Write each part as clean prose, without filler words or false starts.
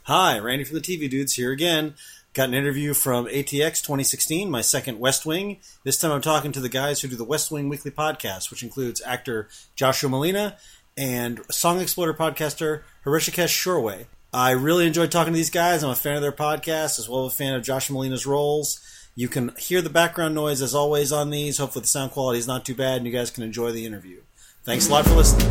Hi, Randy from the TV Dudes here again. Got an interview from ATX 2016, my second West Wing. This time I'm talking to the guys who do the West Wing Weekly podcast, which includes actor Joshua Malina and Song Exploder podcaster Hrishikesh Shorway. I really enjoyed talking to these guys. I'm a fan of their podcast, as well as a fan of Joshua Malina's roles. You can hear the background noise, as always, on these. Hopefully the sound quality is not too bad, and you guys can enjoy the interview. Thanks a lot for listening.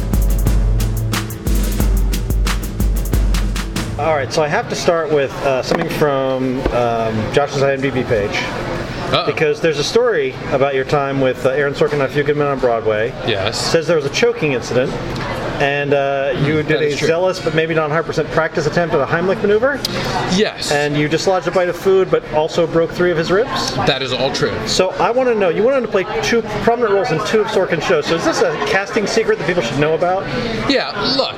All right, so I have to start with something from Josh's IMDb page. Uh-oh. Because there's a story about your time with Aaron Sorkin and A Few Good Men on Broadway. Yes. It says there was a choking incident, and you did a zealous but maybe not 100% practice attempt at a Heimlich maneuver. Yes. And you dislodged a bite of food, but also broke 3 of his ribs. That is all true. So I want to know, you went on to play 2 prominent roles in 2 of Sorkin's shows. So is this a casting secret that people should know about? Yeah, look,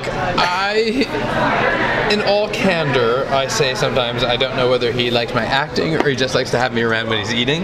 in all candor, I say sometimes I don't know whether he likes my acting or he just likes to have me around when he's eating.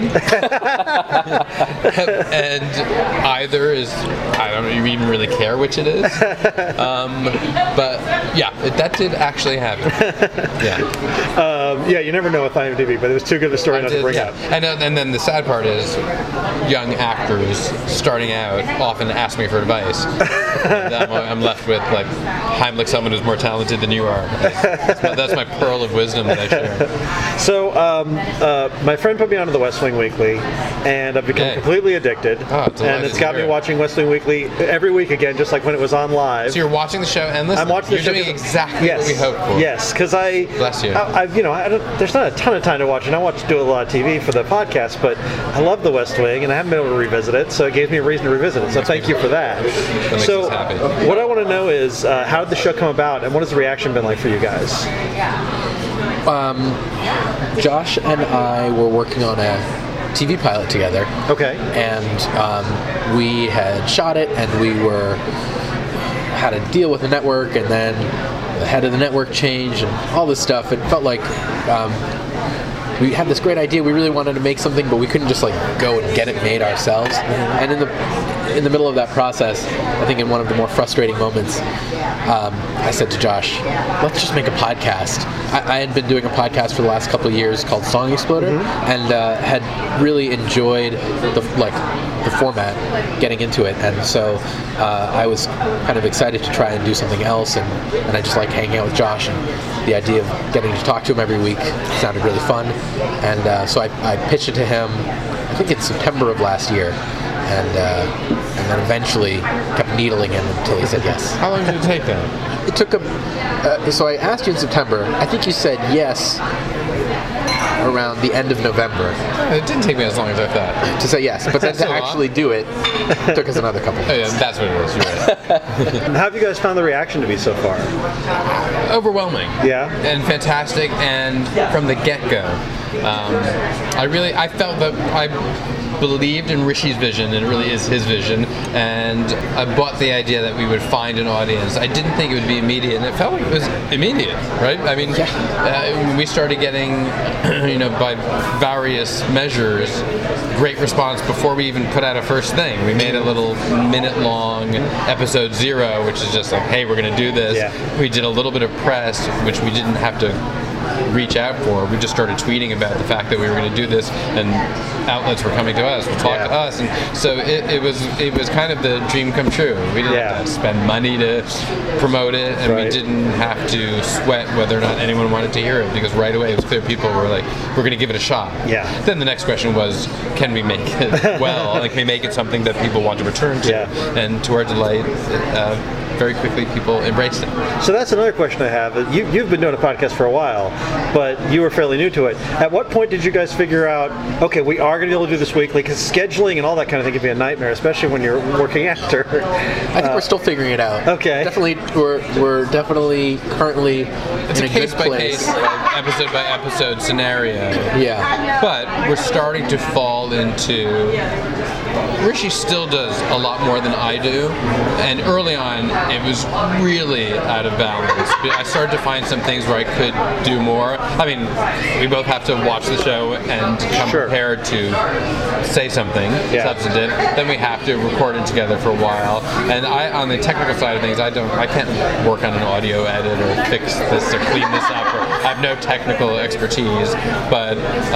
And either is, I don't even really care which it is. But yeah, that did actually happen. Yeah, you never know with IMDb, but it was too good of a story not to bring up. And then the sad part is, young actors starting out often ask me for advice. And I'm left with like, Heimlich, someone who's more talented than you are. That's my pearl of wisdom that I share. So, my friend put me onto the West Wing Weekly, and I've become completely addicted. And it's got me watching West Wing Weekly every week again, just like when it was on live. So you're watching the show and listening. I'm watching the show. You're doing exactly what we hoped for. Yes, because bless you. There's not a ton of time to watch, and I do a lot of TV for the podcast, but I love the West Wing, and I haven't been able to revisit it, so it gave me a reason to revisit it. So thank you for that. That makes us happy. What I want to know is how did the show come about, and what has the reaction been like for you guys? Josh and I were working on a TV pilot together. Okay. And we had shot it, and we had a deal with the network, and then the head of the network changed, and all this stuff. It felt like we had this great idea. We really wanted to make something, but we couldn't just like go and get it made ourselves. And in the middle of that process, I think in one of the more frustrating moments, I said to Josh, let's just make a podcast. I had been doing a podcast for the last couple of years called Song Exploder, and had really enjoyed the format, getting into it, and so I was kind of excited to try and do something else, and I just like hanging out with Josh, and the idea of getting to talk to him every week sounded really fun, and so I pitched it to him, I think in September of last year, and then eventually kept needling him until he said yes. How long did it take then? It took him, so I asked you in September, I think you said yes around the end of November. It didn't take me as long as I thought. To say yes, but then to actually do it took us another couple of months. Oh, yeah, that's what it is, you're right. How have you guys found the reaction to be so far? Overwhelming. Yeah. And fantastic, and from the get-go. I felt that I believed in Rishi's vision, and it really is his vision, and I bought the idea that we would find an audience. I didn't think it would be immediate, and it felt like it was immediate, right? I mean, we started getting, by various measures, great response before we even put out a first thing. We made a little minute-long episode 0, which is just like, hey, we're going to do this. Yeah. We did a little bit of press, which we didn't have to reach out for. We just started tweeting about the fact that we were going to do this, and outlets were coming to us, would talk to us, and so it was kind of the dream come true. We didn't have to spend money to promote it, and we didn't have to sweat whether or not anyone wanted to hear it, because right away it was clear people were like, we're going to give it a shot. Yeah. Then the next question was, can we make it well? Like, can we make it something that people want to return to? Yeah. And to our delight, very quickly people embraced it. So that's another question I have. You've been doing a podcast for a while, but you were fairly new to it. At what point did you guys figure out, okay, we are going to be able to do this weekly, because scheduling and all that kind of thing can be a nightmare, especially when you're a working actor. I think we're still figuring it out. Okay. Definitely, we're definitely currently it's in a case by case, episode by episode scenario. Yeah. But we're starting to fall into Rishi still does a lot more than I do, and early on it was really out of balance. I started to find some things where I could do more. I mean, we both have to watch the show and come prepared to say something substantive. Then we have to record it together for a while. And on the technical side of things, I can't work on an audio edit or fix this or clean this up. Or I have no technical expertise, but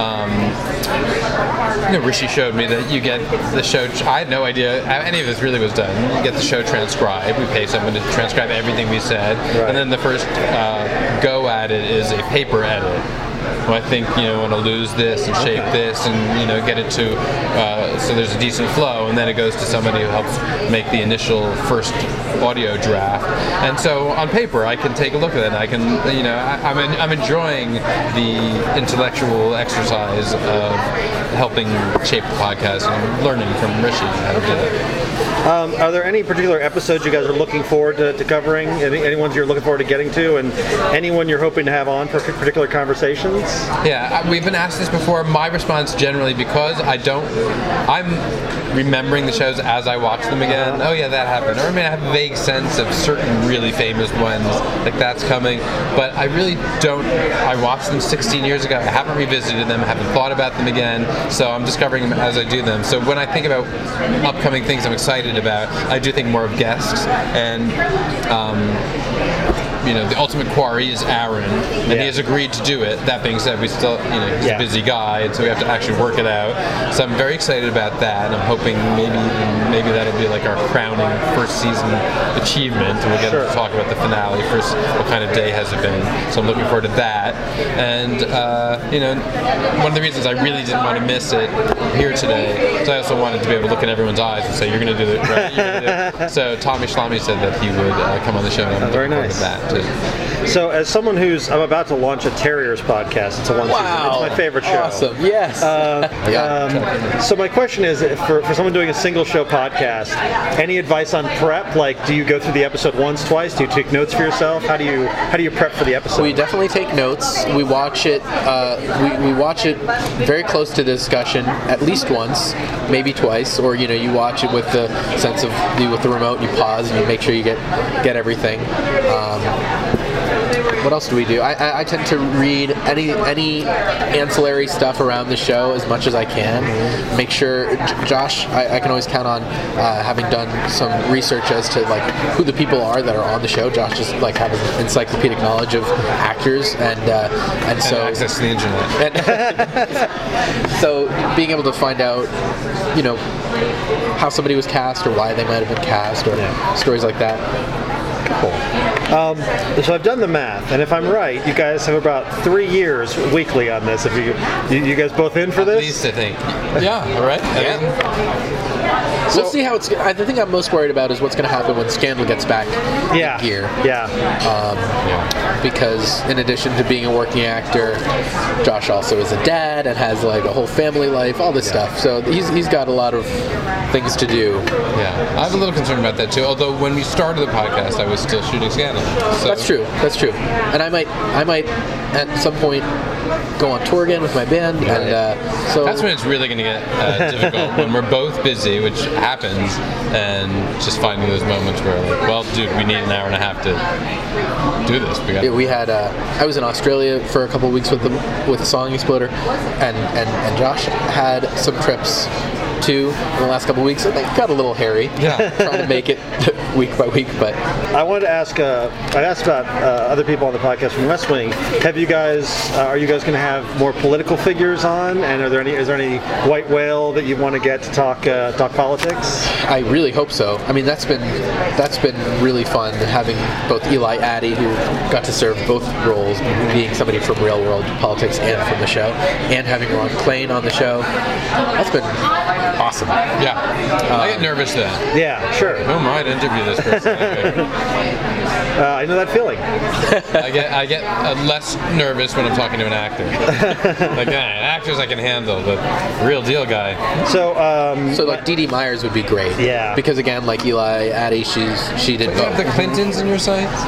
Rishi showed me that you get the show. I had no idea any of this really was done. You get the show transcribed. We pay someone to transcribe everything we said, and then the first go at it is a paper edit. Well, I think want to lose this and shape this and get it to so there's a decent flow, and then it goes to somebody who helps make the initial first audio draft. And so on paper, I can take a look at it. I can I'm enjoying the intellectual exercise of helping shape the podcast and learning from Rishi how to do it. Are there any particular episodes you guys are looking forward to covering? Any ones you're looking forward to getting to, and anyone you're hoping to have on for particular conversations? Yeah, we've been asked this before. My response generally, because I'm remembering the shows as I watch them again. Oh yeah, that happened. Or I have a vague sense of certain really famous ones, like that's coming. But I really don't. I watched them 16 years ago. I haven't revisited them. I haven't thought about them again. So I'm discovering them as I do them. So when I think about upcoming things I'm excited about, I do think more of guests. And the ultimate quarry is Aaron, and he has agreed to do it. That being said, we still, he's a busy guy, and so we have to actually work it out. So I'm very excited about that, and I'm hoping maybe that'll be like our crowning first season achievement, and we'll get to talk about the finale first. What kind of day has it been? So I'm looking forward to that. And one of the reasons I really didn't want to miss it here today is I also wanted to be able to look in everyone's eyes and say, "You're going to do it right." You're gonna do it. So Tommy Schlamme said that he would come on the show, and I'm looking forward to that too. So, as someone I'm about to launch a Terriers podcast, it's a one season. It's my favorite show. Awesome. Yes. So my question is, for someone doing a single show podcast, any advice on prep? Like, do you go through the episode once, twice? Do you take notes for yourself? How do you prep for the episode? We definitely take notes. We watch it. We watch it very close to the discussion at least once, maybe twice, or you watch it with the sense of with the remote. You pause and you make sure you get everything. What else do we do? I tend to read any ancillary stuff around the show as much as I can. Make sure Josh, I can always count on having done some research as to who the people are that are on the show. Josh just has an encyclopedic knowledge of actors and so access to the internet. So being able to find out, how somebody was cast or why they might have been cast or stories like that. Cool. So I've done the math, and if I'm right, you guys have about 3 years weekly on this. If you guys both in for this? At least, I think. Yeah. All right. We'll see how it's. The thing I'm most worried about is what's going to happen when Scandal gets back in gear. Because in addition to being a working actor, Josh also is a dad and has a whole family life, all this stuff. So he's got a lot of things to do. Yeah, I have a little concern about that too. Although when we started the podcast, I was still shooting Scandal. So. That's true. And I might at some point go on tour again with my band, and so that's when it's really going to get difficult when we're both busy, which happens, and just finding those moments where dude, we need an hour and a half to do this. We had I was in Australia for a couple of weeks with the Song Exploder, and Josh had some trips too in the last couple of weeks, and they got a little hairy. Trying to make it week by week. But I wanted to ask. I asked about other people on the podcast from West Wing. Are you guys going to have more political figures on? And is there any white whale that you want to get to talk politics? I really hope so. I mean, that's been really fun having both Eli Addy, who got to serve both roles, being somebody from real world politics and from the show, and having Ron Klain on the show. That's been awesome. Yeah. I get nervous then. Yeah, sure. Who am I to interview this person? I know that feeling. I get less nervous when I'm talking to an actor. Like, actors I can handle, but real deal guy. So like Dee Dee Myers would be great. Yeah. Because again, like Eli, Addie, she did Do you have both. the Clintons in your sights?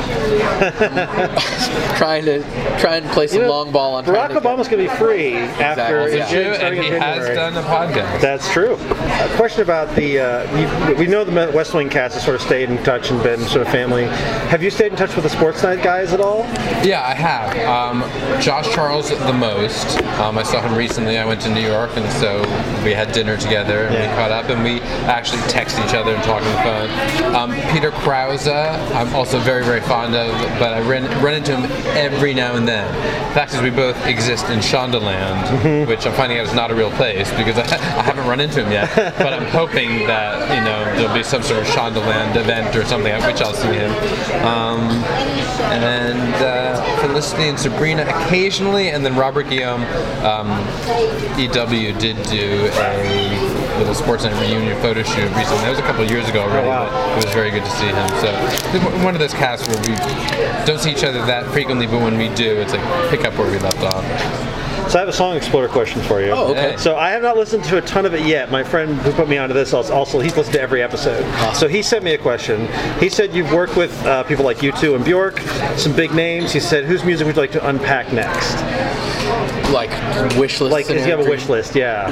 trying to play some long ball on. Barack Obama's going to be free after Exactly, yeah. And he has done a podcast. That's true. A question about we know the West Wing cast has sort of stayed in touch and been sort of family. Have you stayed in touch with the Sports Night guys at all? Yeah, I have. Josh Charles the most. I saw him recently. I went to New York, and so we had dinner together, and we caught up, and we actually text each other and talk on the phone. Peter Krause, I'm also very, very fond of, but I run into him every now and then. The fact is, we both exist in Shondaland, which I'm finding out is not a real place because I haven't run into him yet. But I'm hoping that there'll be some sort of Shondaland event or something at which I'll see him. And Felicity and Sabrina occasionally, and then Robert Guillaume, EW did do a little Sports Night reunion photo shoot recently. That was a couple of years ago already, but it was very good to see him. So it's one of those casts where we don't see each other that frequently, but when we do, it's like pick up where we left off. So I have a Song Exploder question for you. Oh, okay. So I have not listened to a ton of it yet. My friend who put me onto this also he's listened to every episode. So he sent me a question. He said you've worked with people like U2 and Bjork, some big names. He said, whose music would you like to unpack next? Like wish list. Like, does he have a wish list? Yeah.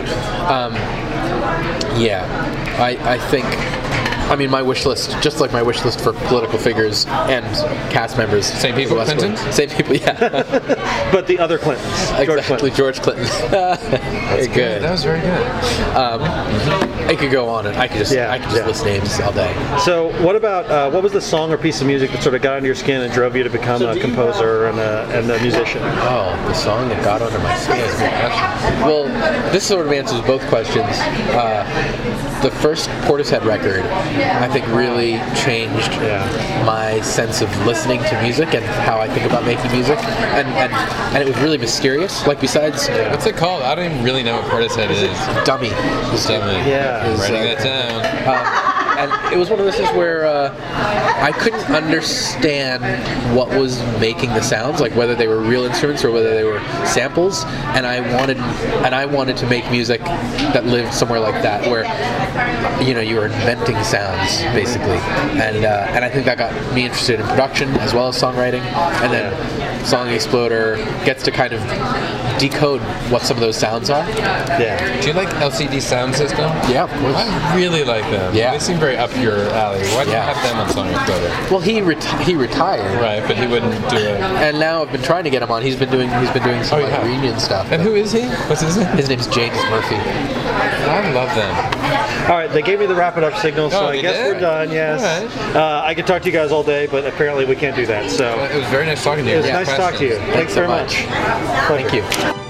Yeah, I think. I mean, my wish list, just like my wish list for political figures and cast members. Same people, Clinton? Same people, yeah. But the other Clintons. Exactly, George Clinton. That's good. That was very good. I could go on and I could just list names all day. So what about what was the song or piece of music that sort of got under your skin and drove you to become a composer and a musician? Oh, the song that got under my skin. Well, this sort of answers both questions. The first Portishead record, I think, really changed my sense of listening to music and how I think about making music, and it was really mysterious. Like, besides, what's it called? I don't even really know what Portishead is. Dummy. Dummy. Yeah. Writing that down. And it was one of those things where I couldn't understand what was making the sounds, like whether they were real instruments or whether they were samples. And I wanted to make music that lived somewhere like that, where you were inventing sounds basically. And I think that got me interested in production as well as songwriting. And then Song Exploder gets to kind of decode what some of those sounds are. Yeah. Do you like LCD Sound System? Yeah, of course. I really like them. Yeah. They seem very up your alley. Why do you have them on Song Exploder? Well, he retired. Right, but he wouldn't do it. And now I've been trying to get him on. He's been doing some reunion stuff. And who is he? What's his name? His name's James Murphy. I love them. All right, they gave me the wrap it up signal, so I guess did? we're done. Yes. All right. I could talk to you guys all day, but apparently we can't do that. So It was very nice talking to you. it was nice to talk to you. Thanks so very much. much. Thank you.